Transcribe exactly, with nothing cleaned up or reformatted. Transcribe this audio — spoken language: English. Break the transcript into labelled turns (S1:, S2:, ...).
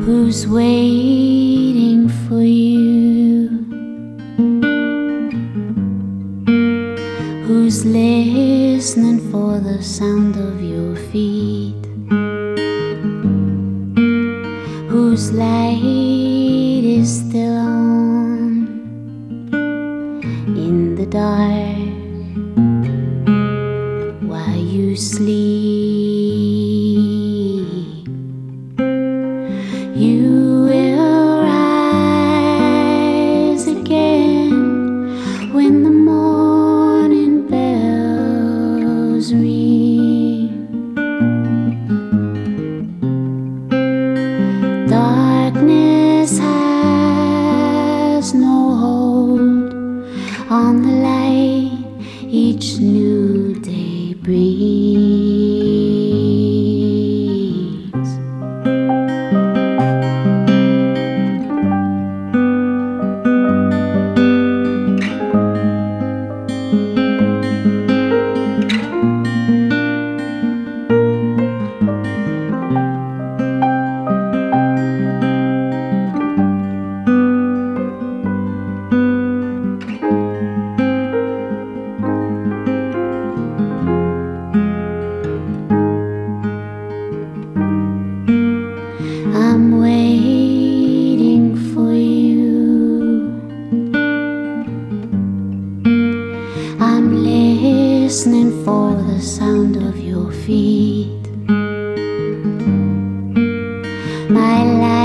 S1: Who's waiting for you? Who's listening for the sound of your feet? Whose light is still on in the dark while you sleep? You will rise again when the morning bells ring. Darkness has no hold on the light each new day brings. I'm waiting for you. I'm listening for the sound of your feet. My life